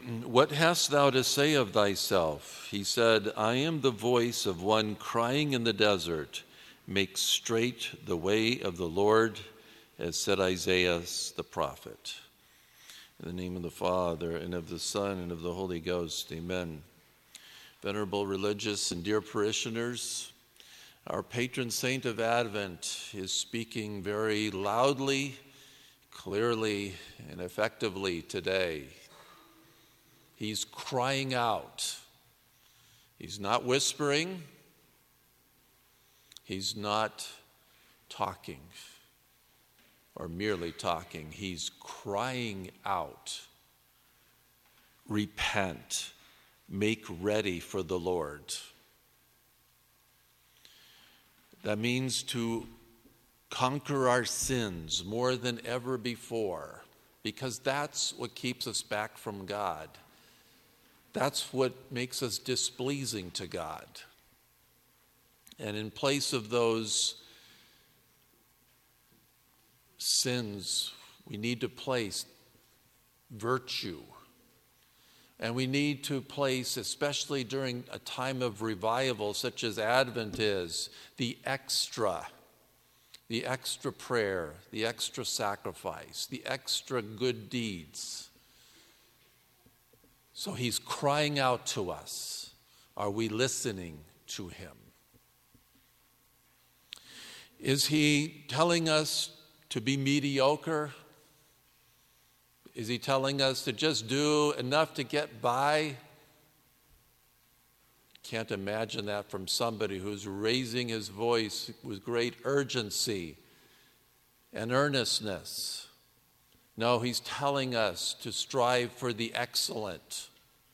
what hast thou to say of thyself? He said, I am the voice of one crying in the desert, make straight the way of the Lord, as said Isaiah the prophet. In the name of the Father, and of the Son, and of the Holy Ghost, amen. Venerable religious and dear parishioners, our patron saint of Advent is speaking very loudly, clearly, and effectively today. He's crying out. He's not whispering. He's not talking or merely talking. He's crying out. Repent. Make ready for the Lord. That means to conquer our sins more than ever before, because that's what keeps us back from God. That's what makes us displeasing to God. And in place of those sins, we need to place virtue. And we need to place, especially during a time of revival such as Advent is, the extra prayer, the extra sacrifice, the extra good deeds. So he's crying out to us. Are we listening to him? Is he telling us to be mediocre? Is he telling us to just do enough to get by? Can't imagine that from somebody who's raising his voice with great urgency and earnestness. No, he's telling us to strive for the excellent.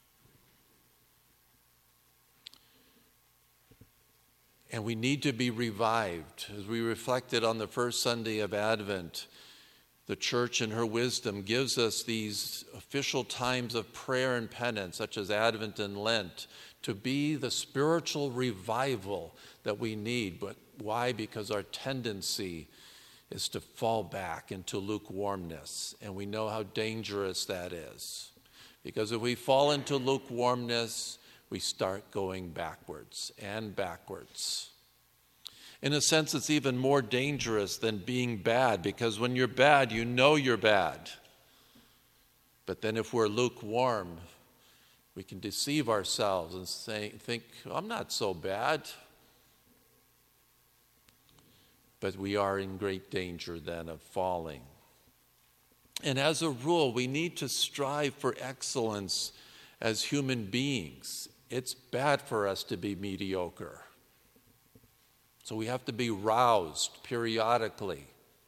And we need to be revived. As we reflected on the first Sunday of Advent, the Church in her wisdom gives us these official times of prayer and penance, such as Advent and Lent, to be the spiritual revival that we need. But why? Because our tendency is to fall back into lukewarmness. And we know how dangerous that is. Because if we fall into lukewarmness, we start going backwards and backwards. In a sense, it's even more dangerous than being bad, because when you're bad, you know you're bad. But then if we're lukewarm, we can deceive ourselves and think, I'm not so bad. But we are in great danger then of falling. And as a rule, we need to strive for excellence as human beings. It's bad for us to be mediocre. So we have to be roused periodically.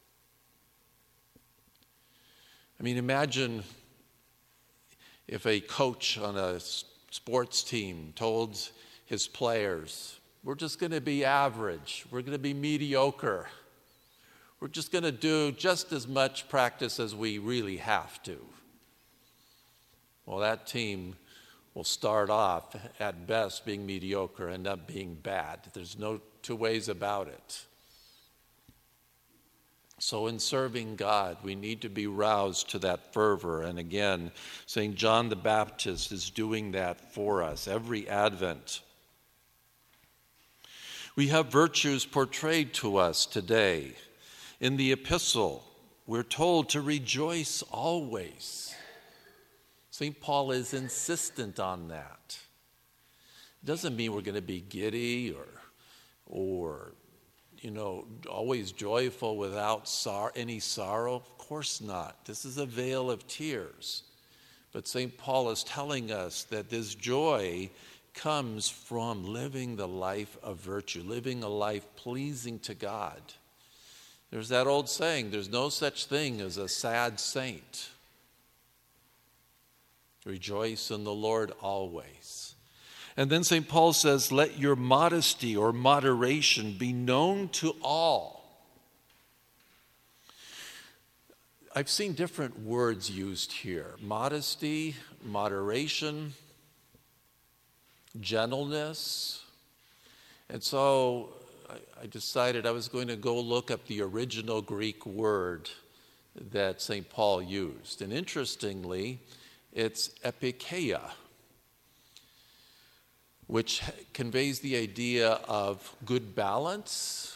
I mean, imagine if a coach on a sports team told his players, we're just going to be average. We're going to be mediocre. We're just going to do just as much practice as we really have to. Well, that team will start off at best being mediocre, end up being bad. There's no two ways about it. So in serving God, we need to be roused to that fervor. And again, St. John the Baptist is doing that for us every Advent. We have virtues portrayed to us today. In the epistle, we're told to rejoice always. St. Paul is insistent on that. It doesn't mean we're going to be giddy or always joyful without any sorrow. Of course not. This is a vale of tears. But St. Paul is telling us that this joy comes from living the life of virtue, living a life pleasing to God. There's that old saying, there's no such thing as a sad saint. Rejoice in the Lord always. And then St. Paul says, let your modesty or moderation be known to all. I've seen different words used here. Modesty, moderation, gentleness. And so I decided I was going to go look up the original Greek word that St. Paul used. And interestingly, It's epikeia, which conveys the idea of good balance.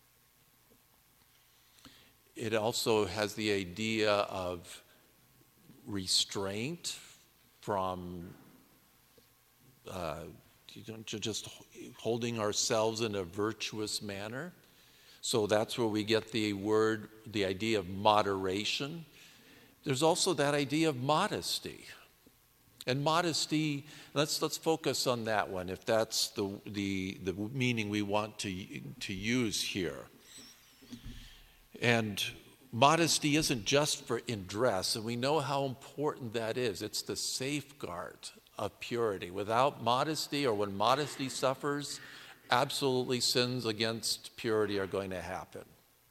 It also has the idea of restraint from just holding ourselves in a virtuous manner. So that's where we get the idea of moderation. There's also that idea of modesty. And modesty, let's focus on that one, if that's the meaning we want to use here. And modesty isn't just in dress, and we know how important that is. It's the safeguard of purity. Without modesty, or when modesty suffers, absolutely sins against purity are going to happen.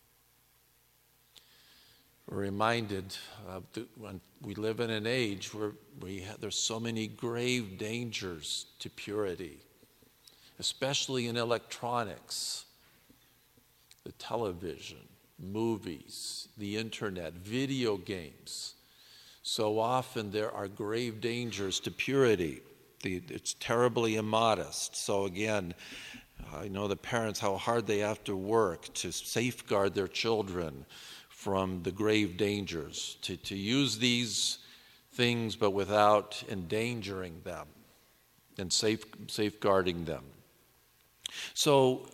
We're reminded when we live in an age where there's so many grave dangers to purity, especially in electronics, the television, movies, the internet, video games. So often there are grave dangers to purity. It's terribly immodest. So again, I know the parents, how hard they have to work to safeguard their children from the grave dangers, to use these things but without endangering them and safeguarding them. So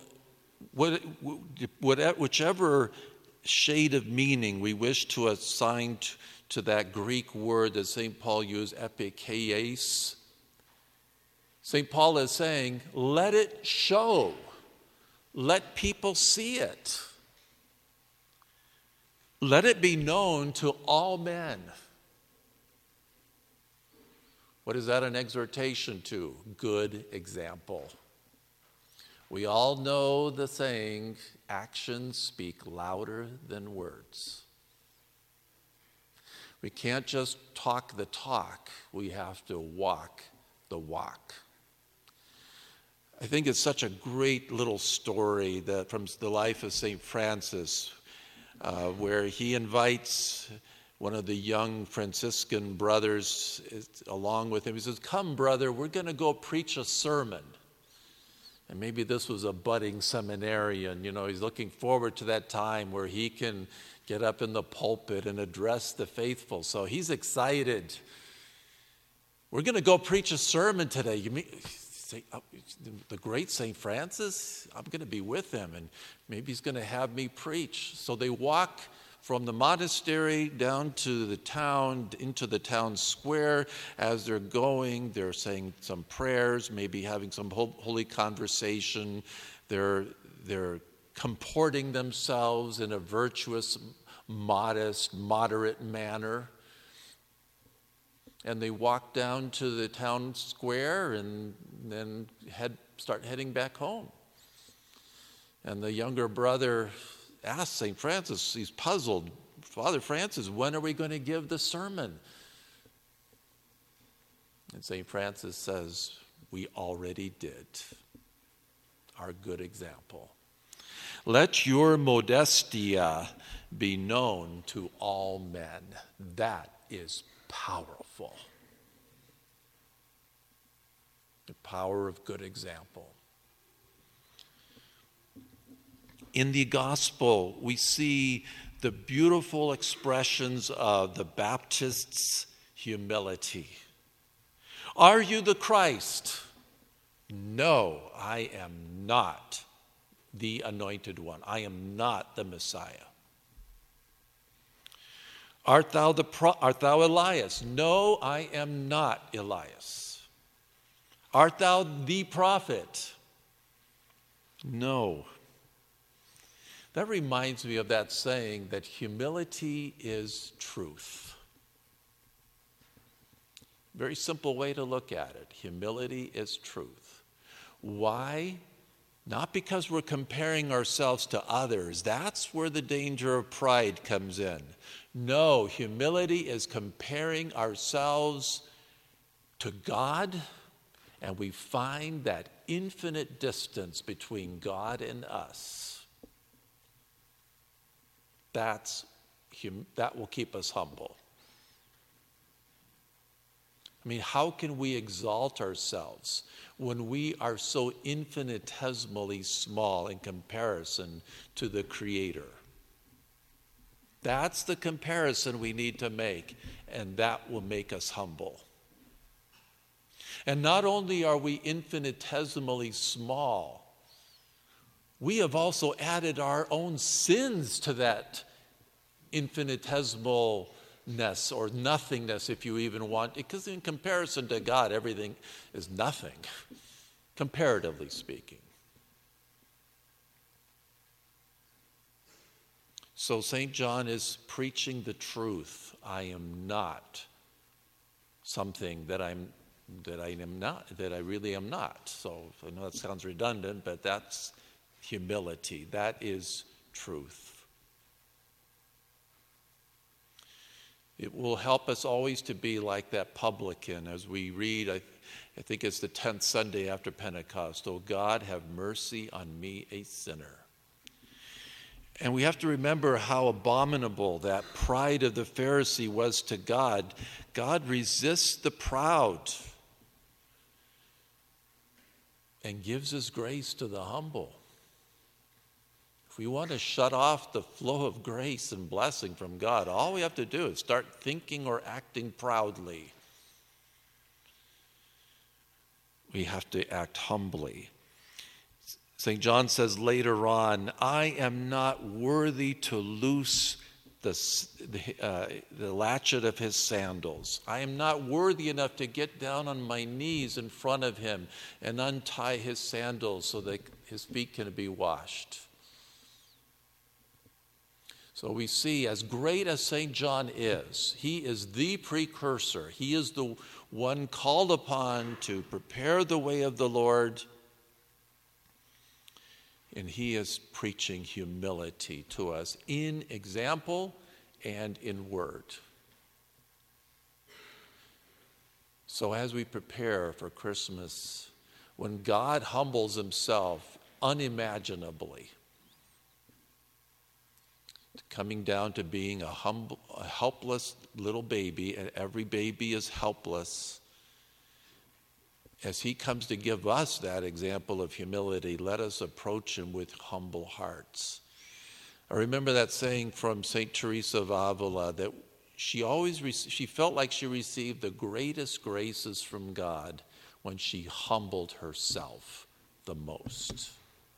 whichever shade of meaning we wish to assign to that Greek word that St. Paul used, epikeias, St. Paul is saying, let it show. Let people see it. Let it be known to all men. What is that an exhortation to? Good example. We all know the saying, actions speak louder than words. We can't just talk the talk, we have to walk the walk. I think it's such a great little story that from the life of St. Francis, where he invites one of the young Franciscan brothers along with him. He says, come, brother, we're going to go preach a sermon. And maybe this was a budding seminarian. He's looking forward to that time where he can get up in the pulpit and address the faithful. So he's excited. We're going to go preach a sermon today. You mean the great St. Francis? I'm going to be with him, and maybe he's going to have me preach. So they walk from the monastery down to the town, into the town square. As they're going, they're saying some prayers, maybe having some holy conversation. They're comporting themselves in a virtuous, modest, moderate manner. And they walk down to the town square and then start heading back home. And the younger brother asks St. Francis, he's puzzled, Father Francis, when are we going to give the sermon? And St. Francis says, we already did. Our good example. Let your modestia be known to all men. That is powerful. The power of good example. In the gospel, we see the beautiful expressions of the Baptist's humility. Are you the Christ? No, I am not the anointed one. I am not the Messiah. Art thou Elias? No, I am not Elias. Art thou the prophet? No. That reminds me of that saying that humility is truth. Very simple way to look at it. Humility is truth. Why? Not because we're comparing ourselves to others. That's where the danger of pride comes in. No, humility is comparing ourselves to God, and we find that infinite distance between God and us. That will keep us humble. I mean, how can we exalt ourselves when we are so infinitesimally small in comparison to the Creator? That's the comparison we need to make, and that will make us humble. And not only are we infinitesimally small, we have also added our own sins to that infinitesimalness or nothingness, if you even want, because in comparison to God, everything is nothing, comparatively speaking. So St. John is preaching the truth. I am not something that I really am not. So I know that sounds redundant, but that's humility. That is truth. It will help us always to be like that publican as we read, I think it's the 10th Sunday after Pentecost, "O God, have mercy on me, a sinner." And we have to remember how abominable that pride of the Pharisee was to God. God resists the proud and gives his grace to the humble. If we want to shut off the flow of grace and blessing from God, all we have to do is start thinking or acting proudly. We have to act humbly. St. John says later on, "I am not worthy to loose the latchet of his sandals. I am not worthy enough to get down on my knees in front of him and untie his sandals so that his feet can be washed." So we see, as great as St. John is, he is the precursor. He is the one called upon to prepare the way of the Lord. And he is preaching humility to us in example and in word. So as we prepare for Christmas, when God humbles himself unimaginably, coming down to being a helpless little baby, and every baby is helpless, as he comes to give us that example of humility, let us approach him with humble hearts. I remember that saying from St. Teresa of Avila, that she felt like she received the greatest graces from God when she humbled herself the most.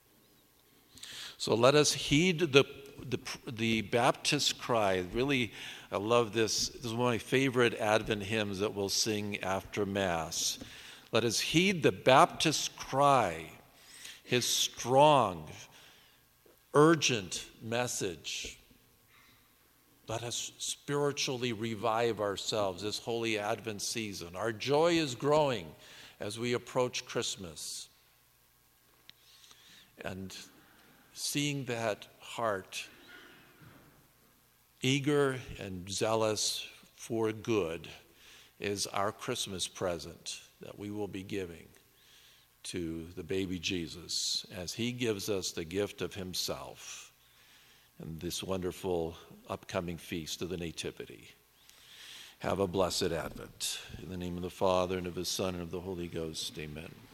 So let us heed the Baptist cry. Really, I love this. This is one of my favorite Advent hymns that we'll sing after Mass. Let us heed the Baptist cry, his strong, urgent message. Let us spiritually revive ourselves this holy Advent season. Our joy is growing as we approach Christmas. And seeing that heart eager and zealous for good is our Christmas present that we will be giving to the baby Jesus as he gives us the gift of himself and this wonderful upcoming feast of the Nativity. Have a blessed Advent. In the name of the Father, and of the Son, and of the Holy Ghost, amen.